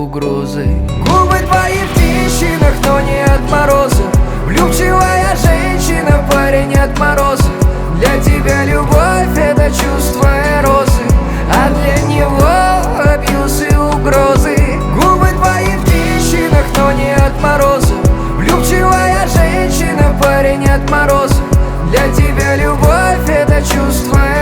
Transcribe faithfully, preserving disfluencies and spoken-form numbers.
угрозой. Губы твои в трещинах, но не от мороза. Влюбчивая женщина, парень от мороза. Для тебя любовь — это чувство и розы, а для него абьюз и угрозы. Губы твои в трещинах, но не от мороза. Влюбчивая женщина, парень от мороза. Для тебя любовь — это чувство и